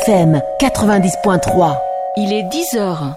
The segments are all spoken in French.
FM 90.3. Il est 10h.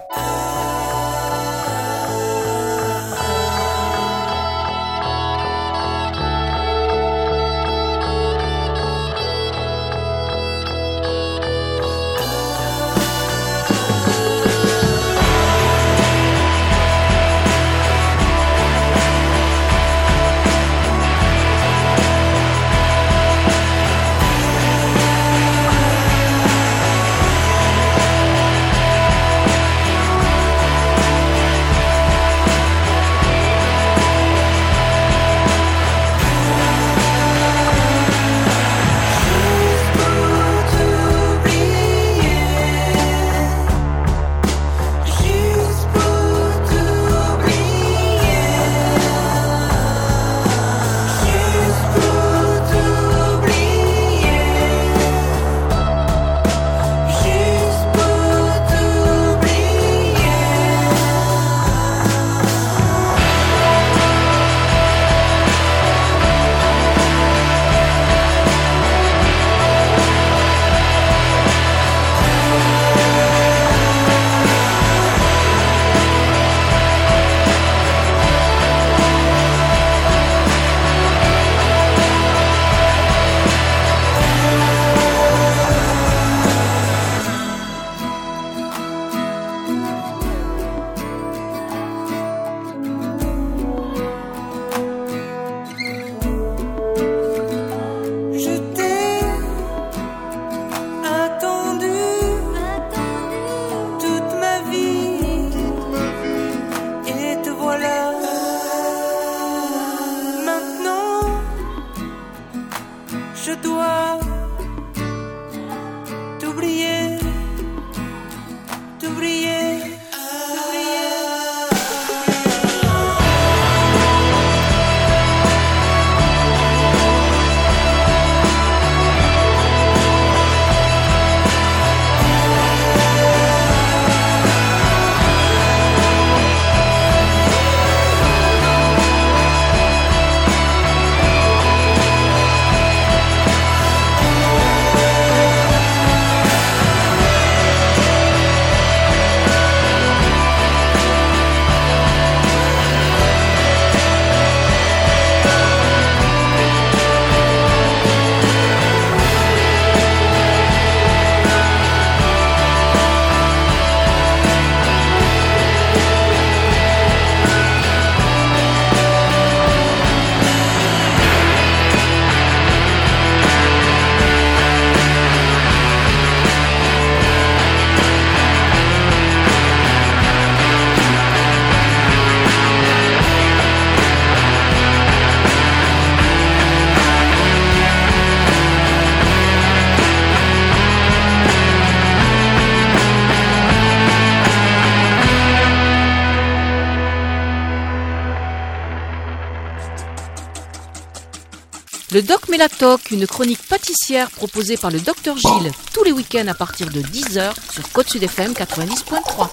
Le Doc Mélatoc, une chronique pâtissière proposée par le Dr Gilles tous les week-ends à partir de 10h sur Côte Sud FM 90.3.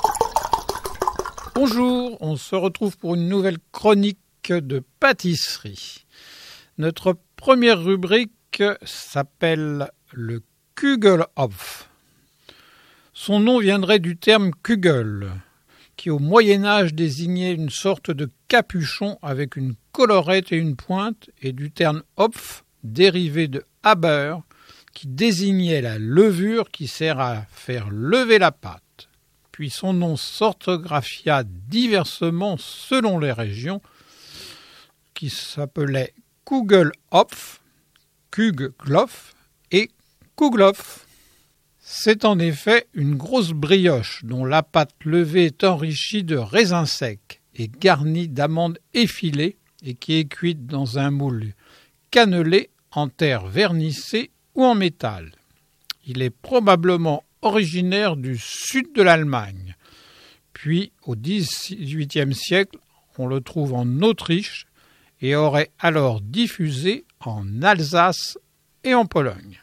Bonjour, on se retrouve pour une nouvelle chronique de pâtisserie. Notre première rubrique s'appelle le Kugelhopf. Son nom viendrait du terme Kugel, qui au Moyen-Âge désignait une sorte de capuchon avec une collerette et une pointe, et du terme Hopf, dérivé de Haber, qui désignait la levure qui sert à faire lever la pâte. Puis son nom s'orthographia diversement selon les régions, qui s'appelait Kugelhopf, Kugloff et Kugloff. C'est en effet une grosse brioche dont la pâte levée est enrichie de raisins secs et garnie d'amandes effilées et qui est cuite dans un moule cannelé en terre vernissée ou en métal. Il est probablement originaire du sud de l'Allemagne. Puis, au XVIIIe siècle, on le trouve en Autriche et aurait alors diffusé en Alsace et en Pologne.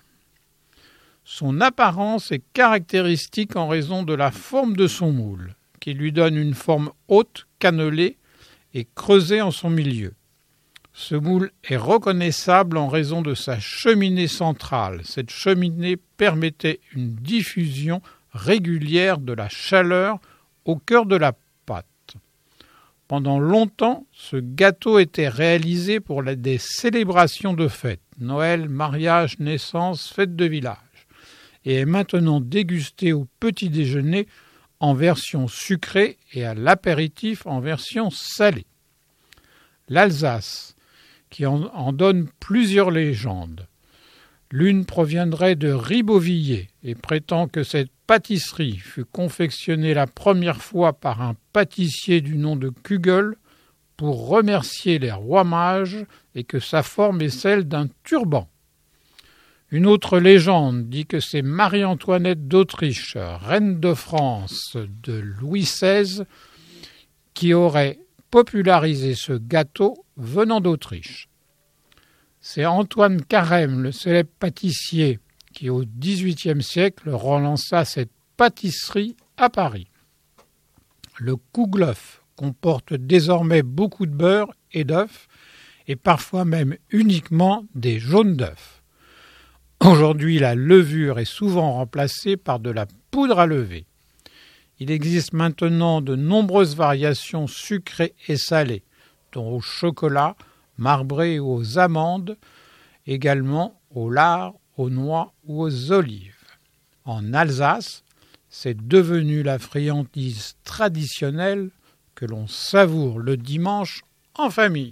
Son apparence est caractéristique en raison de la forme de son moule, qui lui donne une forme haute, cannelée et creusée en son milieu. Ce moule est reconnaissable en raison de sa cheminée centrale. Cette cheminée permettait une diffusion régulière de la chaleur au cœur de la pâte. Pendant longtemps, ce gâteau était réalisé pour des célébrations de fêtes, Noël, mariage, naissance, fête de village, et est maintenant dégusté au petit déjeuner en version sucrée et à l'apéritif en version salée. L'Alsace, qui en donne plusieurs légendes. L'une proviendrait de Ribeauvillé et prétend que cette pâtisserie fut confectionnée la première fois par un pâtissier du nom de Kugel pour remercier les rois mages et que sa forme est celle d'un turban. Une autre légende dit que c'est Marie-Antoinette d'Autriche, reine de France de Louis XVI, qui aurait popularisé ce gâteau venant d'Autriche. C'est Antoine Carême, le célèbre pâtissier, qui au XVIIIe siècle relança cette pâtisserie à Paris. Le Kouglof comporte désormais beaucoup de beurre et d'œufs, et parfois même uniquement des jaunes d'œufs. Aujourd'hui, la levure est souvent remplacée par de la poudre à lever. Il existe maintenant de nombreuses variations sucrées et salées, dont au chocolat, marbré ou aux amandes, également au lard, aux noix ou aux olives. En Alsace, c'est devenu la friandise traditionnelle que l'on savoure le dimanche en famille.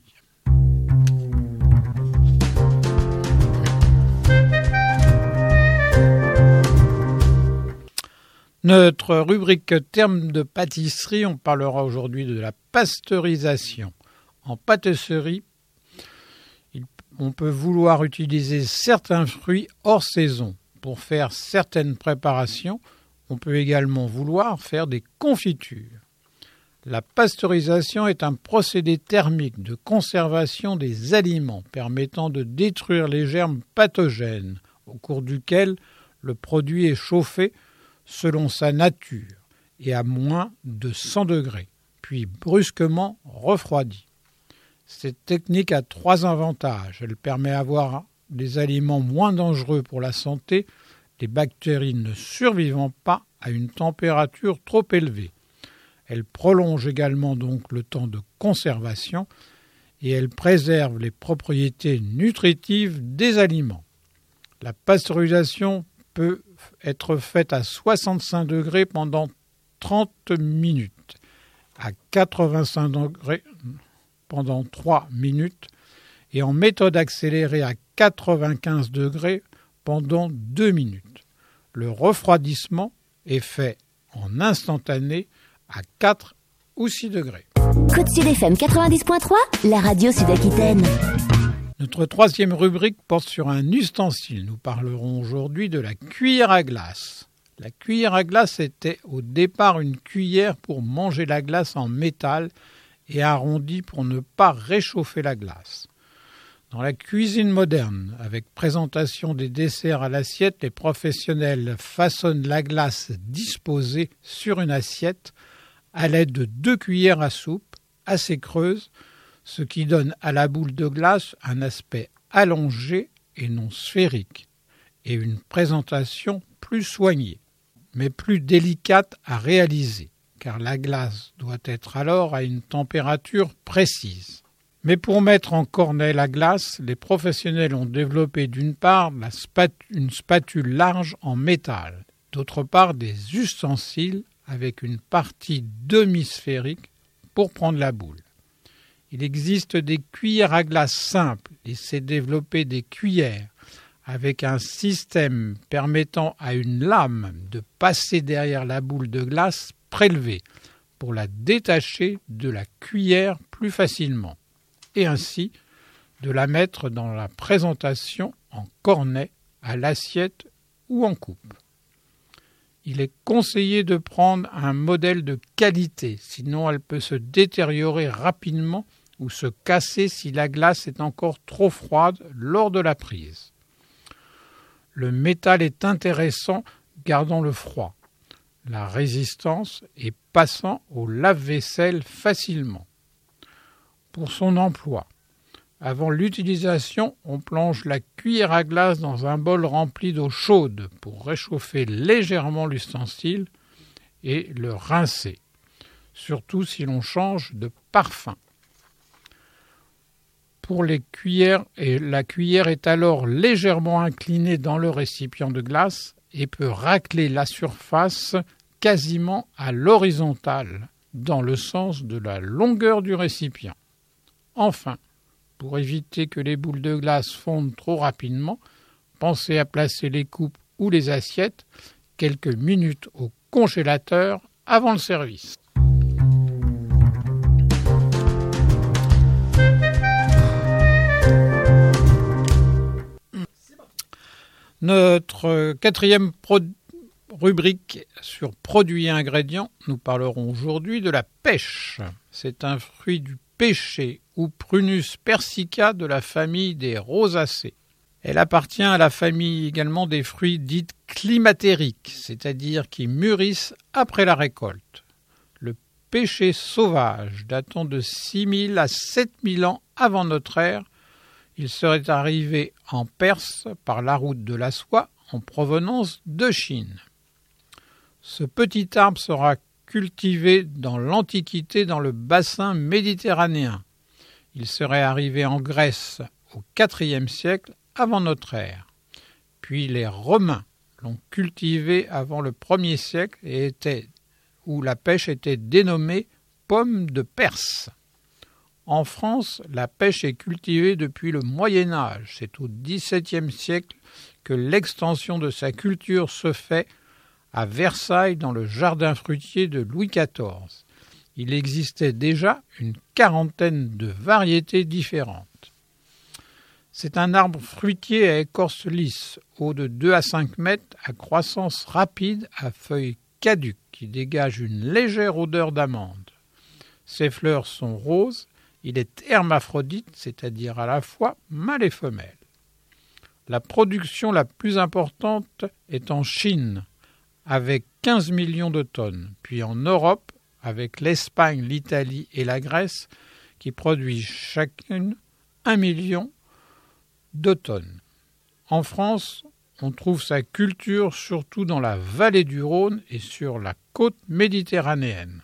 Notre rubrique termes de pâtisserie, on parlera aujourd'hui de la pasteurisation. En pâtisserie, on peut vouloir utiliser certains fruits hors saison pour faire certaines préparations. On peut également vouloir faire des confitures. La pasteurisation est un procédé thermique de conservation des aliments permettant de détruire les germes pathogènes, au cours duquel le produit est chauffé selon sa nature et à moins de 100 degrés, puis brusquement refroidi. Cette technique a 3 avantages. Elle permet d'avoir des aliments moins dangereux pour la santé, les bactéries ne survivant pas à une température trop élevée. Elle prolonge également donc le temps de conservation et elle préserve les propriétés nutritives des aliments. La pasteurisation peut être faite à 65 degrés pendant 30 minutes, à 85 degrés pendant 3 minutes et en méthode accélérée à 95 degrés pendant 2 minutes. Le refroidissement est fait en instantané à 4 ou 6 degrés. Côte Sud FM 90.3, la radio Sud-Aquitaine. Notre troisième rubrique porte sur un ustensile. Nous parlerons aujourd'hui de la cuillère à glace. La cuillère à glace était au départ une cuillère pour manger la glace en métal et arrondie pour ne pas réchauffer la glace. Dans la cuisine moderne, avec présentation des desserts à l'assiette, les professionnels façonnent la glace disposée sur une assiette à l'aide de 2 cuillères à soupe assez creuses, ce qui donne à la boule de glace un aspect allongé et non sphérique, et une présentation plus soignée, mais plus délicate à réaliser, car la glace doit être alors à une température précise. Mais pour mettre en cornet la glace, les professionnels ont développé d'une part une spatule large en métal, d'autre part des ustensiles avec une partie demi-sphérique pour prendre la boule. Il existe des cuillères à glace simples et s'est développé des cuillères avec un système permettant à une lame de passer derrière la boule de glace prélevée pour la détacher de la cuillère plus facilement et ainsi de la mettre dans la présentation en cornet, à l'assiette ou en coupe. Il est conseillé de prendre un modèle de qualité, sinon elle peut se détériorer rapidement ou se casser si la glace est encore trop froide lors de la prise. Le métal est intéressant gardant le froid, la résistance et passant au lave-vaisselle facilement. Pour son emploi, Avant l'utilisation, on plonge la cuillère à glace dans un bol rempli d'eau chaude pour réchauffer légèrement l'ustensile et le rincer, surtout si l'on change de parfum. Pour les cuillères, la cuillère est alors légèrement inclinée dans le récipient de glace et peut racler la surface quasiment à l'horizontale, dans le sens de la longueur du récipient. Enfin, pour éviter que les boules de glace fondent trop rapidement, pensez à placer les coupes ou les assiettes quelques minutes au congélateur avant le service. Notre quatrième rubrique sur produits et ingrédients, nous parlerons aujourd'hui de la pêche. C'est un fruit du pêcher ou Prunus persica de la famille des rosacées. Elle appartient à la famille également des fruits dits climatériques, c'est-à-dire qui mûrissent après la récolte. Le pêcher sauvage, datant de 6000 à 7000 ans avant notre ère, il serait arrivé en Perse par la route de la soie en provenance de Chine. Ce petit arbre sera cultivé dans l'Antiquité dans le bassin méditerranéen. Il serait arrivé en Grèce au IVe siècle avant notre ère. Puis les Romains l'ont cultivé avant le 1er siècle où la pêche était dénommée pomme de Perse. En France, la pêche est cultivée depuis le Moyen Âge. C'est au XVIIe siècle que l'extension de sa culture se fait à Versailles dans le jardin fruitier de Louis XIV. Il existait déjà une quarantaine de variétés différentes. C'est un arbre fruitier à écorce lisse, haut de 2 à 5 mètres, à croissance rapide, à feuilles caduques, qui dégagent une légère odeur d'amande. Ses fleurs sont roses. Il est hermaphrodite, c'est-à-dire à la fois mâle et femelle. La production la plus importante est en Chine, avec 15 millions de tonnes, puis en Europe, avec l'Espagne, l'Italie et la Grèce, qui produisent chacune 1 million de tonnes. En France, on trouve sa culture surtout dans la vallée du Rhône et sur la côte méditerranéenne.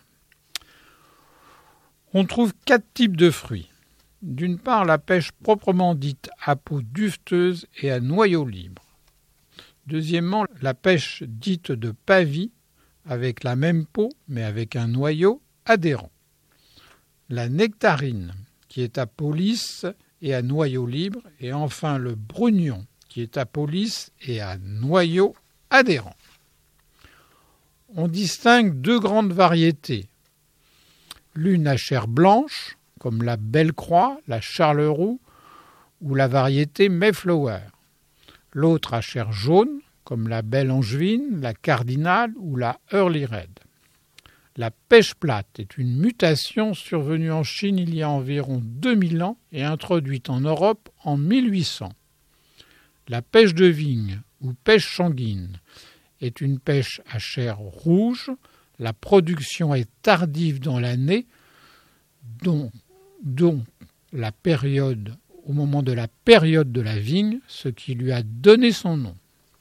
On trouve 4 types de fruits. D'une part, la pêche proprement dite à peau duveteuse et à noyau libre. Deuxièmement, la pêche dite de pavie, avec la même peau, mais avec un noyau adhérent. La nectarine, qui est à peau lisse et à noyau libre. Et enfin, le brugnon, qui est à peau lisse et à noyau adhérent. On distingue 2 grandes variétés. L'une à chair blanche, comme la Belle Croix, la Charleroux ou la variété Mayflower. L'autre à chair jaune, comme la Belle Angevine, la Cardinal ou la Early Red. La pêche plate est une mutation survenue en Chine il y a environ 2000 ans et introduite en Europe en 1800. La pêche de vigne ou pêche sanguine est une pêche à chair rouge. La production est tardive dans l'année, dont la période, au moment de la période de la vigne, ce qui lui a donné son nom.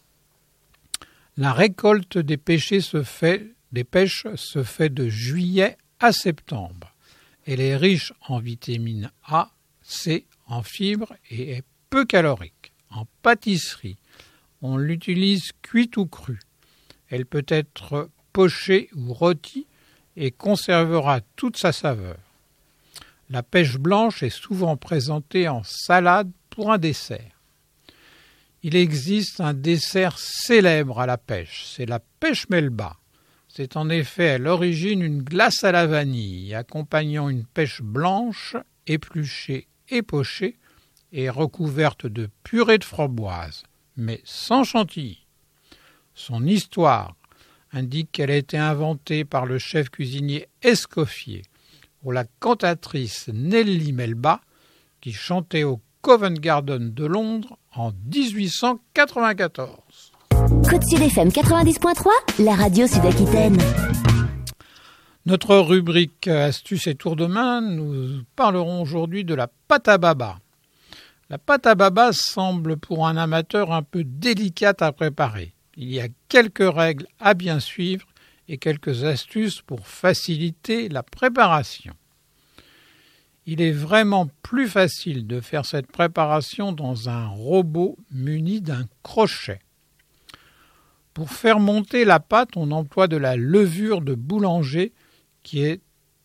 La récolte des pêches se fait de juillet à septembre. Elle est riche en vitamine A, C, en fibres et est peu calorique. En pâtisserie, on l'utilise cuite ou crue. Elle peut être pochée ou rôtie et conservera toute sa saveur. La pêche blanche est souvent présentée en salade pour un dessert. Il existe un dessert célèbre à la pêche, c'est la pêche melba. C'est en effet à l'origine une glace à la vanille, accompagnant une pêche blanche, épluchée et pochée, et recouverte de purée de framboise, mais sans chantilly. Son histoire indique qu'elle a été inventée par le chef cuisinier Escoffier pour la cantatrice Nellie Melba, qui chantait au Covent Garden de Londres en 1894. Côte Sud FM 90.3, la radio Sud-Aquitaine. Notre rubrique Astuces et tours de main, nous parlerons aujourd'hui de la pâte à baba. La pâte à baba semble pour un amateur un peu délicate à préparer. Il y a quelques règles à bien suivre et quelques astuces pour faciliter la préparation. Il est vraiment plus facile de faire cette préparation dans un robot muni d'un crochet. Pour faire monter la pâte, on emploie de la levure de boulanger qui est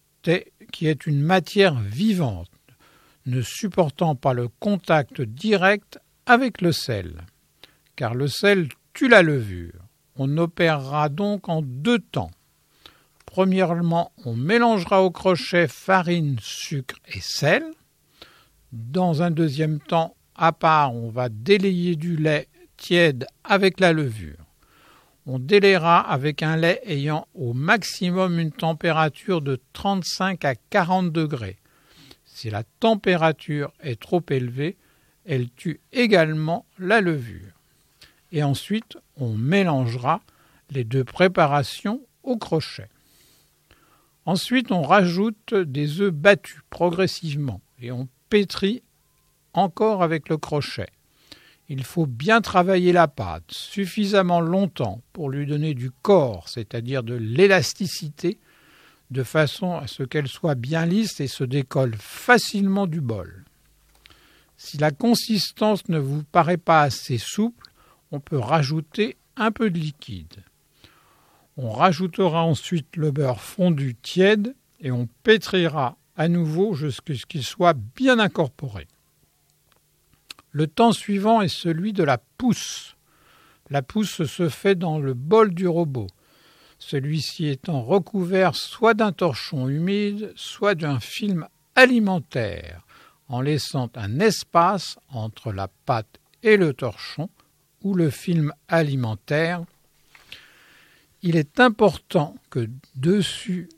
une matière vivante, ne supportant pas le contact direct avec le sel, car le sel tue la levure. On opérera donc en 2 temps. Premièrement, on mélangera au crochet farine, sucre et sel. Dans un deuxième temps, à part, on va délayer du lait tiède avec la levure. On délayera avec un lait ayant au maximum une température de 35 à 40 degrés. Si la température est trop élevée, elle tue également la levure. Et ensuite, on mélangera les 2 préparations au crochet. Ensuite, on rajoute des œufs battus progressivement et on pétrit encore avec le crochet. Il faut bien travailler la pâte suffisamment longtemps pour lui donner du corps, c'est-à-dire de l'élasticité, de façon à ce qu'elle soit bien lisse et se décolle facilement du bol. Si la consistance ne vous paraît pas assez souple, on peut rajouter un peu de liquide. On rajoutera ensuite le beurre fondu tiède et on pétrira à nouveau jusqu'à ce qu'il soit bien incorporé. Le temps suivant est celui de la pousse. La pousse se fait dans le bol du robot, celui-ci étant recouvert soit d'un torchon humide, soit d'un film alimentaire, en laissant un espace entre la pâte et le torchon ou le film alimentaire. Il est important que le dessus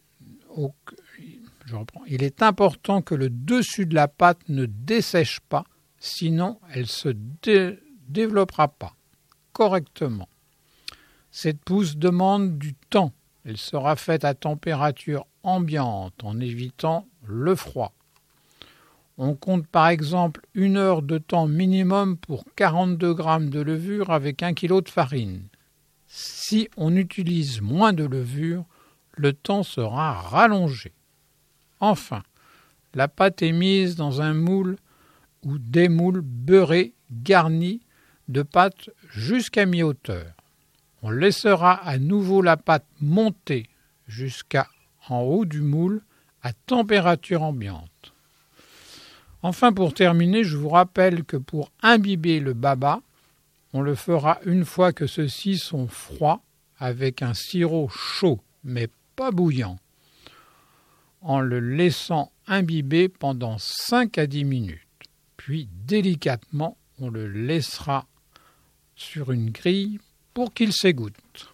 de la pâte ne dessèche pas, sinon elle ne se développera pas correctement. Cette pousse demande du temps. Elle sera faite à température ambiante en évitant le froid. On compte par exemple 1 heure de temps minimum pour 42 grammes de levure avec 1 kg de farine. Si on utilise moins de levure, le temps sera rallongé. Enfin, la pâte est mise dans un moule ou des moules beurrés garnis de pâte jusqu'à mi-hauteur. On laissera à nouveau la pâte monter jusqu'en haut du moule à température ambiante. Enfin, pour terminer, je vous rappelle que pour imbiber le baba, on le fera une fois que ceux-ci sont froids avec un sirop chaud, mais pas bouillant, en le laissant imbiber pendant 5 à 10 minutes. Puis, délicatement, on le laissera sur une grille pour qu'il s'égoutte.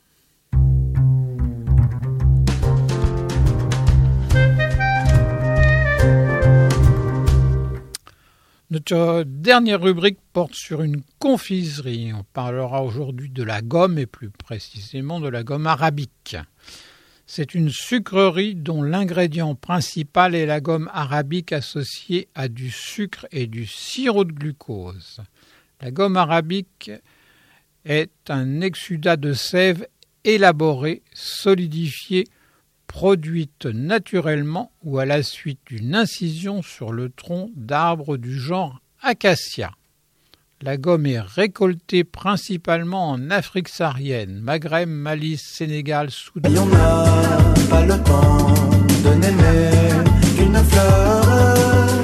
Notre dernière rubrique porte sur une confiserie. On parlera aujourd'hui de la gomme et plus précisément de la gomme arabique. C'est une sucrerie dont l'ingrédient principal est la gomme arabique associée à du sucre et du sirop de glucose. La gomme arabique est un exsudat de sève élaboré, solidifié, produite naturellement ou à la suite d'une incision sur le tronc d'arbres du genre acacia. La gomme est récoltée principalement en Afrique saharienne, Maghreb, Mali, Sénégal, Soudan. On n'a pas le temps de n'aimer qu'une fleur.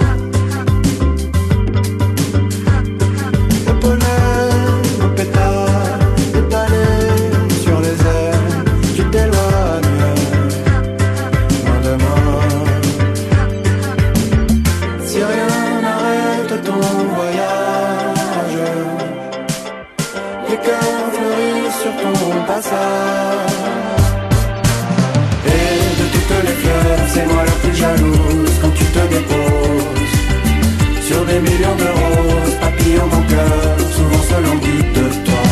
Au pollen, au pétale, étalé sur les ailes, tu t'éloignes loin de moi. Si rien n'arrête ton voyage, les cœurs fleurissent sur ton passage. Et de toutes les fleurs, c'est moi la plus jalouse quand tu te déposes sur des millions de roses, papillons mon cœur, souvent seul en guide de toi.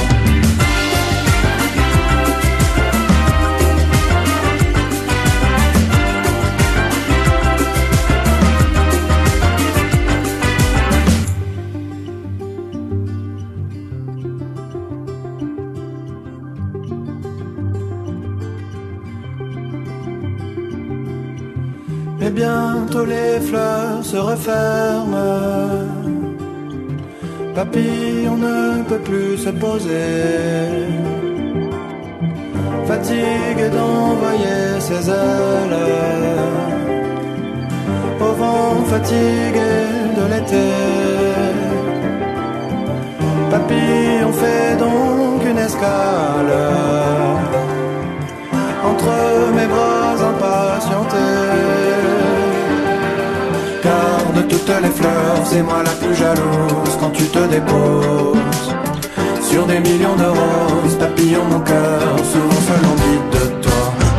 Et bientôt les fleurs se referment. Papy, on ne peut plus se poser. Fatigué d'envoyer ses ailes au vent fatigué de l'été. Papy, on fait donc une escale entre mes bras impatientés. Car de toutes les fleurs, c'est moi la plus jalouse quand tu te déposes sur des millions de roses. Papillon, mon cœur, souvent seul en vide de toi.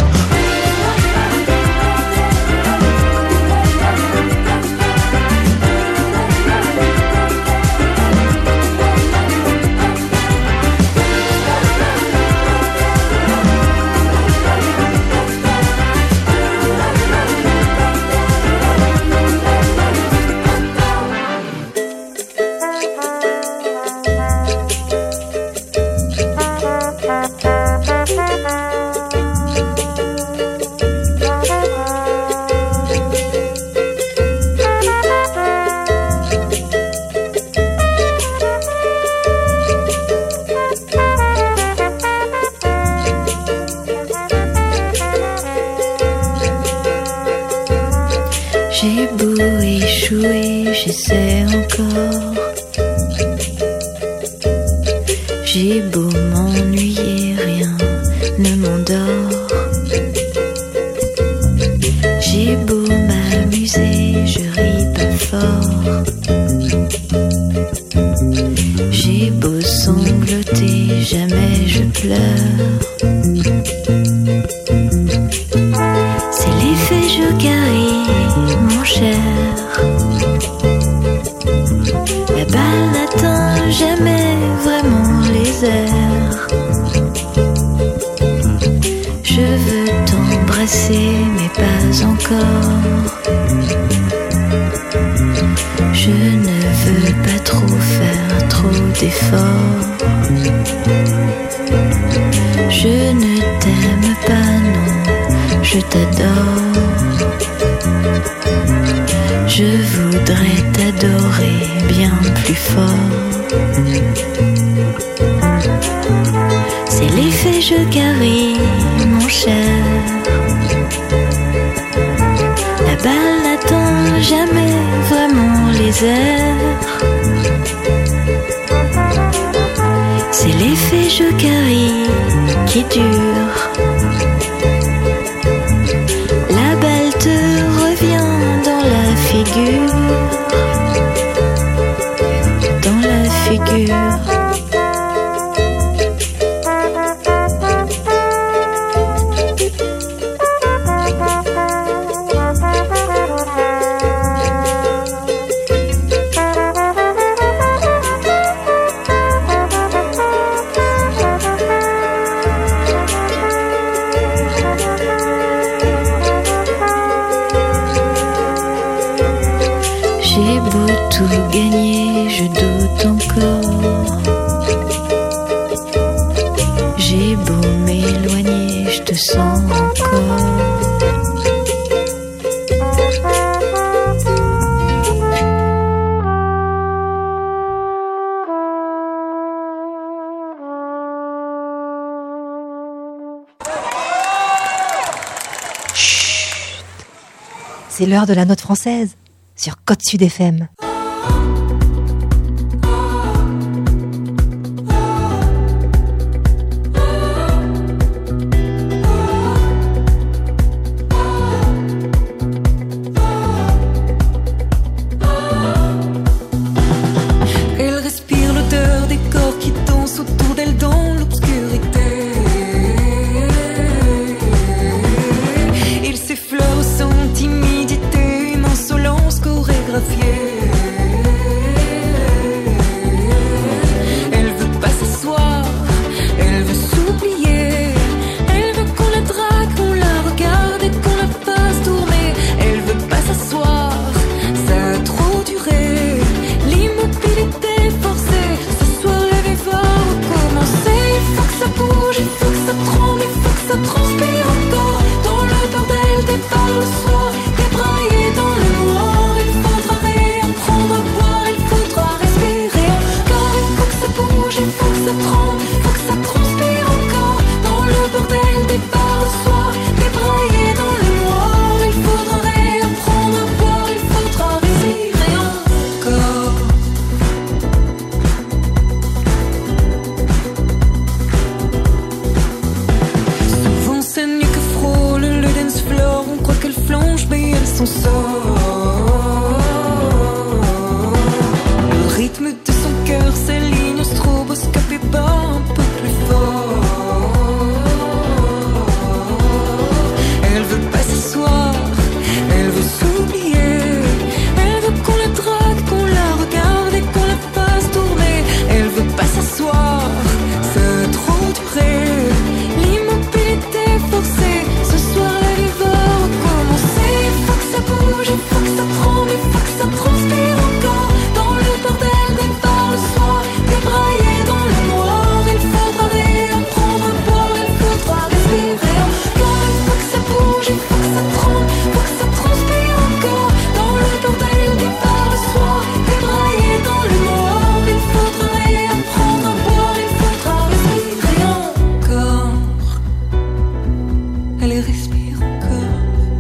J'ai beau échouer, j'essaie encore. J'ai beau m'ennuyer, rien ne m'endort. J'ai beau m'amuser, je ris pas fort. J'ai beau sangloter, jamais je pleure. C'est l'effet Jocarry, mon cher. La balle n'atteint jamais vraiment les airs. Je veux t'embrasser mais pas encore. Je ne veux pas trop faire trop d'efforts. Je ne t'aime pas, non, je t'adore. Je voudrais t'adorer bien plus fort. C'est l'effet Jocarry, mon cher. La balle n'atteint jamais vraiment les airs. C'est l'effet Jocarry qui dure. La balle te revient dans la figure. Dans la figure. J'ai beau tout gagner, je doute encore. J'ai beau m'éloigner, je te sens encore. Chut. C'est l'heure de la note française sur Côte Sud FM. Elle respire l'odeur des corps qui dansent autour d'elle dans l'obscurité. Il s'effleure sans timidité, une insolence chorégraphiée. Elle veut pas s'asseoir, elle veut s'oublier. Elle veut qu'on la drague, qu'on la regarde et qu'on la fasse tourner. Elle veut pas s'asseoir, ça a trop duré. L'immobilité forcée, ce soir la vie va recommencer. Il faut que ça bouge, il faut que ça tremble, il faut que ça transpire encore. Dans le bordel des balles le soir, des bras son sort. Le rythme de son cœur s'aligne au stroboscope et bat un peu plus fort. Elle veut pas s'asseoir, elle veut s'oublier. Elle veut qu'on la drague, qu'on la regarde et qu'on la fasse tourner. Elle veut pas s'asseoir, ça a trop duré. L'immobilité forcée, ce soir la vie va recommencer. Il faut que ça bouge, il faut que ça tremble, il faut que ça transpire encore. Dans le bordel des bars le soir, débraillé dans le noir. Il faudra réapprendre à boire, il faudra respirer encore. Il faut que ça bouge, il faut que ça tremble, il faut que ça transpire encore. Dans le bordel des bars le soir, débraillé dans le noir. Il faudra réapprendre à boire, il faudra respirer encore. Allez, respire encore.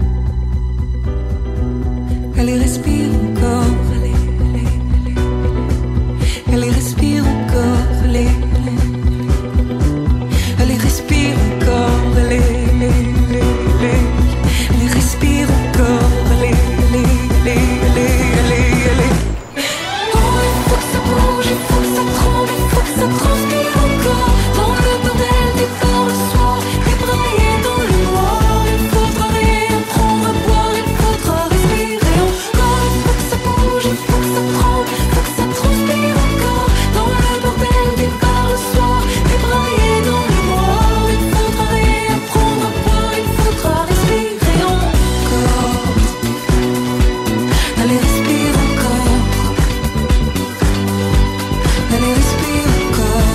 Allez, respire encore. Allez, allez, allez. Allez, respire encore. Allez, allez. Allez, respire encore. Allez, allez, allez, allez. Allez, respire encore. Allez, allez, allez, allez, allez, allez. Oh, il faut que ça bouge, il faut que ça tremble, il faut que ça transpire encore. Dans le bordel des bars le soir, débraillé dans le noir. Il faudra réapprendre à boire, il faudra respirer encore. Il faut que ça bouge, il faut que ça tremble, il faut que ça transpire encore. Dans le bordel des bars le soir, débraillé dans le noir. Il faudra réapprendre à boire, il faudra respirer encore. Allez, respire encore. Allez, respire encore.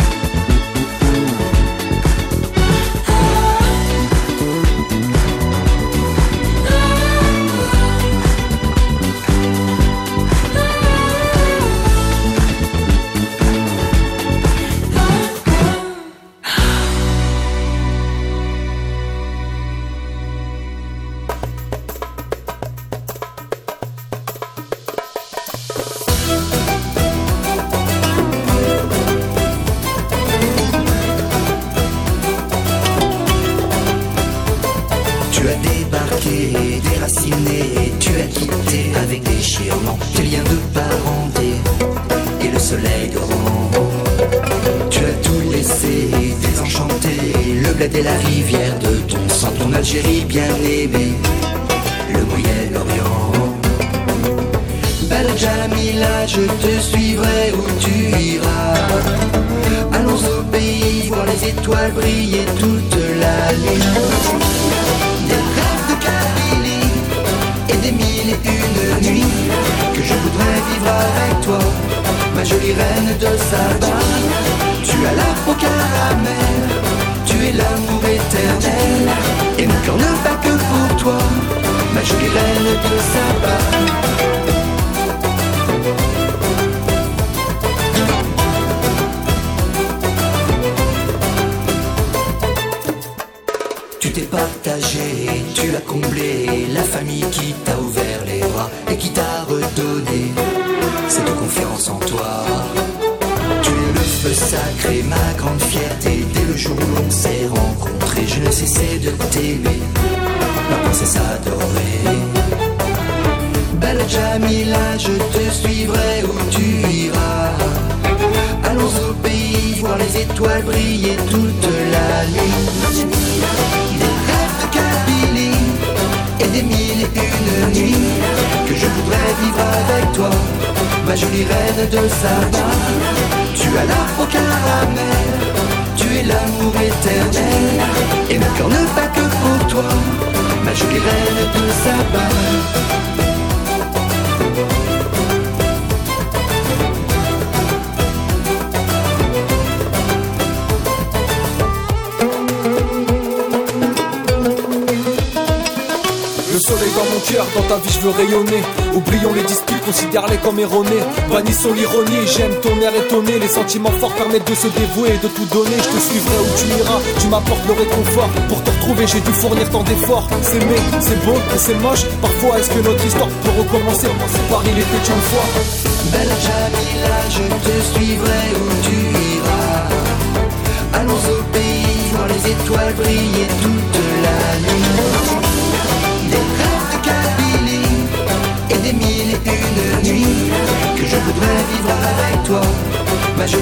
Tu as débarqué, déraciné, tu as quitté avec déchirement tes liens de parenté et le soleil dormant. Tu as tout laissé, désenchanté, le bled et la rivière de ton sang, ton Algérie bien aimée, le Moyen-Orient. Belle Jamila, je te suivrai où tu iras. Allons au pays, voir les étoiles briller toute la nuit. Des rêves de Kabylie et des mille et une nuits que je voudrais vivre avec toi, ma jolie reine de Saba. Tu as la peau caramel, tu es l'amour éternel, et mon cœur ne bat que pour toi, ma jolie reine de Saba. Tu t'es partagé, tu as comblé la famille qui t'a ouvert les bras et qui t'a redonné cette confiance en toi. Tu es le feu sacré, ma grande fierté. Dès le jour où l'on s'est rencontrés, je ne cessais de t'aimer, ma princesse adorée. Belle Jamila, je te suivrai où tu iras. Allons au pays, voir les étoiles briller toute la nuit. Des rêves de Kabylie et des mille et une nuits que je voudrais vivre avec toi, ma jolie reine de Saba. Tu as la peau caramel, tu es l'amour éternel, et mon cœur ne bat que pour toi, ma jolie reine de Saba. Le soleil dans mon cœur, dans ta vie je veux rayonner. Oublions les disputes, considère-les comme erronées. Bannissons l'ironie, j'aime ton air étonné. Les sentiments forts permettent de se dévouer et de tout donner. Je te suivrai où tu iras, tu m'apportes le réconfort. Pour te retrouver j'ai dû fournir tant d'efforts. S'aimer, c'est beau et c'est moche. Parfois est-ce que notre histoire peut recommencer? Paris il était une fois. Belle Jamila, je te suivrai où tu iras. Allons au pays, voir les étoiles briller toute la nuit. Des rêves de Kabylie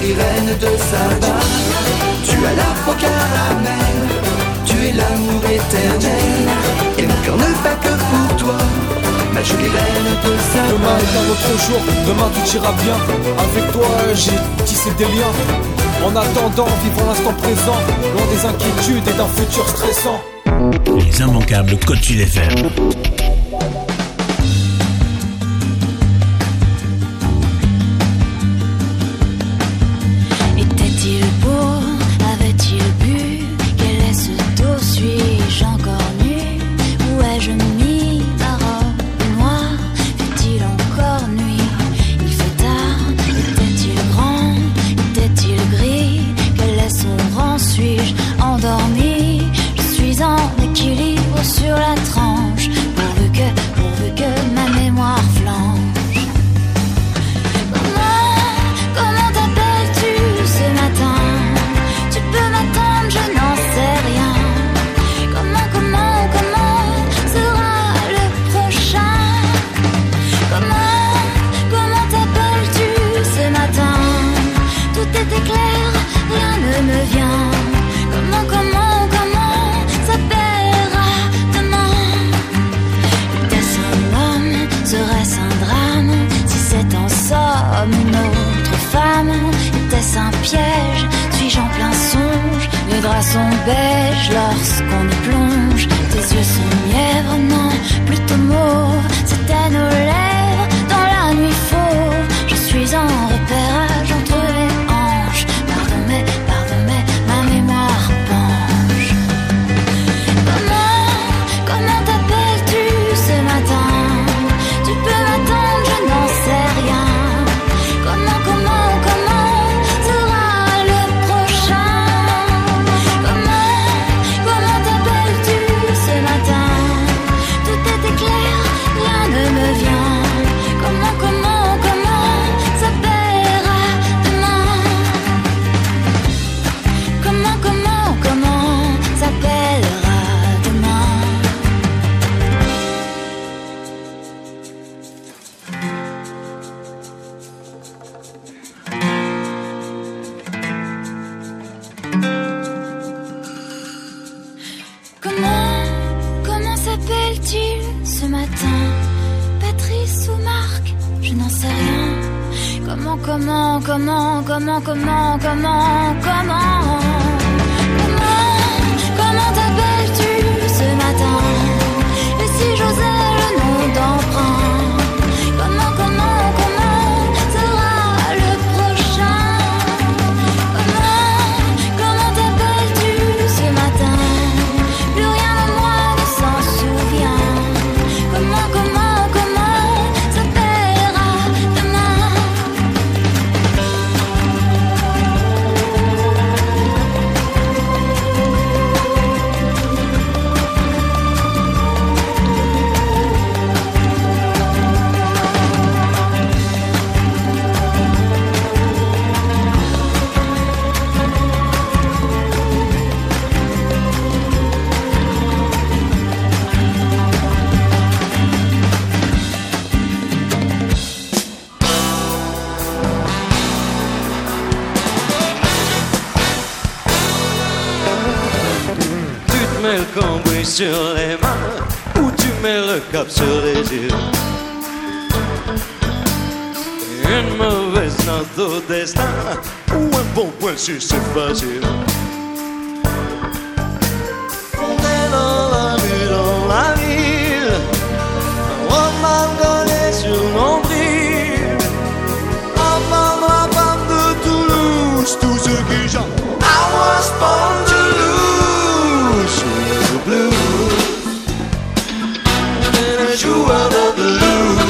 jolie reine de Saba. Tu as la peau caramel, tu es l'amour éternel, et mon cœur ne bat que pour toi, ma jolie reine de Saba. Demain est un autre jour, demain tout ira bien. Avec toi j'ai tissé des liens. En attendant, vivons l'instant présent, loin des inquiétudes et d'un futur stressant. Les immanquables Côte Sud FM. Était-il beau? Avait-il bu? Quel est ce dos? Suis-je encore nu? Où ai-je mis ma robe noire? Fait-il encore nuit? Il fait tard. Était-il grand? Était-il gris? Quel est son rang? Suis-je endormi? Je suis en équilibre sur la tranche, pourvu que ma mémoire flanche. Comment t'appelles-tu ce matin? Tu peux m'attendre, je n'en sais rien. Comment sera le prochain? Comment t'appelles-tu ce matin? Tout était clair, rien ne me vient. Comment s'appellera demain? Était-ce un homme? Serait-ce un drame? Si c'est en somme une autre femme, était-ce un piège? Suis-je en plein songe? Les draps sont beiges lorsqu'on y plonge. Tes yeux sont mièvres, non, plutôt mauve. C'était nos lèvres dans la nuit fauve. Je suis en repérage entre les hanches. Pardon mais ma mémoire penche. Comment t'appelles-tu ce matin? Tu peux m'attendre, je n'en sais rien. Comment sera le prochain? Comment t'appelles-tu ce matin? Tout était clair, rien ne me vient. Comment s'appellera demain? Comment s'appellera demain? Comment s'appelle-t-il ce matin? Patrice ou Marc? Je n'en sais rien. Comment t'appelles-tu ce matin? Et si j'osais le nom d'emprunt? Comment sera le prochain? Comment t'appelles-tu ce matin? Plus rien de moi ne s'en souvient. Comment s'appellera demain? mets le cambouis sur les mains ou tu mets le cap sur les yeux. Une mauvaise note au destin ou un bon point sur ce facile. On est dans la ville, un roman collé sur nombril. Avant la femme de Toulouse, tous ceux qui chantent I was born to lose. The blues, and a joueur de blues,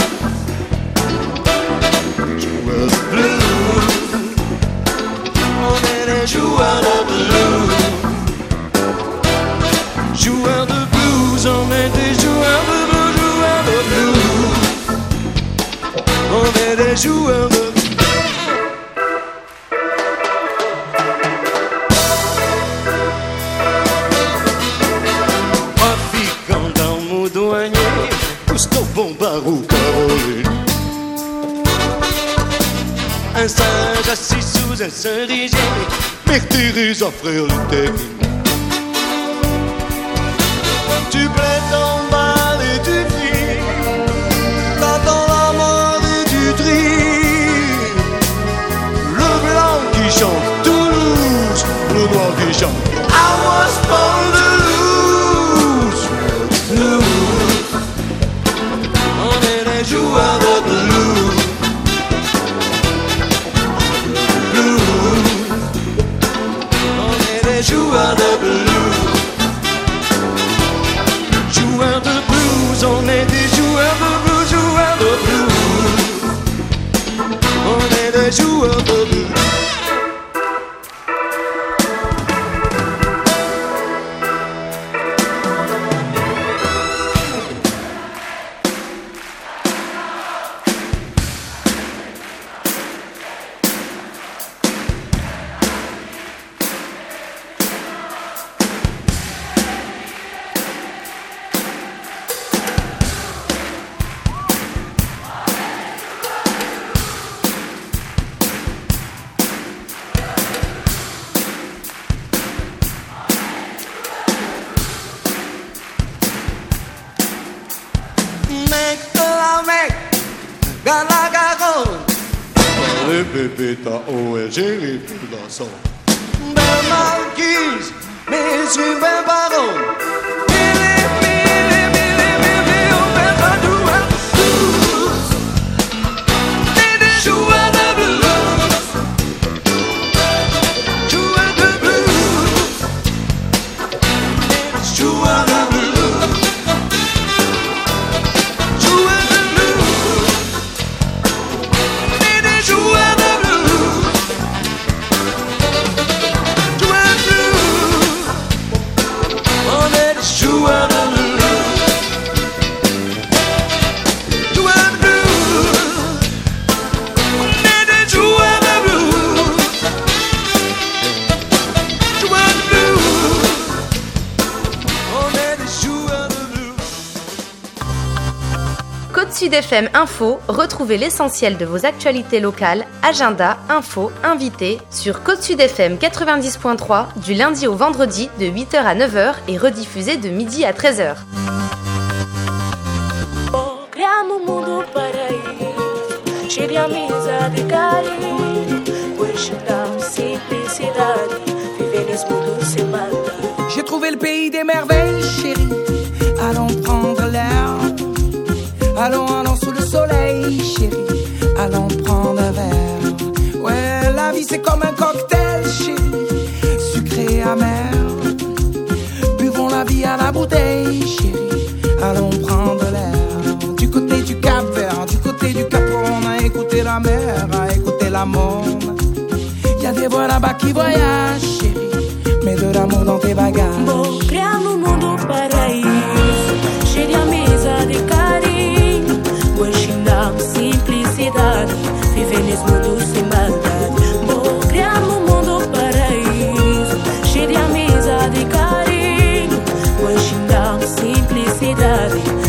joueur de blues, on est des joueurs de blues, joueurs de blues, on est des joueurs de blues, joueurs de blues, on est des joueurs de blues. Bon barou Caroline, Un singe assis sous un cerisier, Mère Teresa, frère Luther. Tu plaides en bas et tu cries, t'attends la mort et tu tries. Le blanc qui chante Toulouse, le noir qui chante I was born to lose. Blues. On est les joueurs de blues. Blues. On est les joueurs de blues. Joueurs de blues, on est des joueurs de blues, joueurs de blues. On est des joueurs de blues. Pépita, OLG, la son. Belle marquise, mais une belle baronne. Sud FM Info, retrouvez l'essentiel de vos actualités locales, agenda, infos, invités sur Côte Sud FM 90.3 du lundi au vendredi de 8h à 9h et rediffusé de midi à 13h. Criamos mundo para ir, cheio de amizade e carinho, pois dá simplicidade, viver nesse mundo sem maldade. J'ai trouvé le pays des merveilles, chérie, allons prendre l'air. Allons, allons sous le soleil, chérie, allons prendre un verre. Ouais, la vie c'est comme un cocktail, chérie, sucré et amer. Buvons la vie à la bouteille, chérie, allons prendre l'air. Du côté du Cap-Vert, du côté du Cap-Rond, à écouter la mer, à écouter la monde. Y'a des voix là-bas qui voyagent, chérie, mets de l'amour dans tes bagages. Bom, criamos mundo paraíso, cheio de amizade e carinho. Hoje dá simplicidade, viver nesse mundo sem maldade. Bom, criamos mundo paraíso, cheio de amizade e carinho. Hoje dá simplicidade,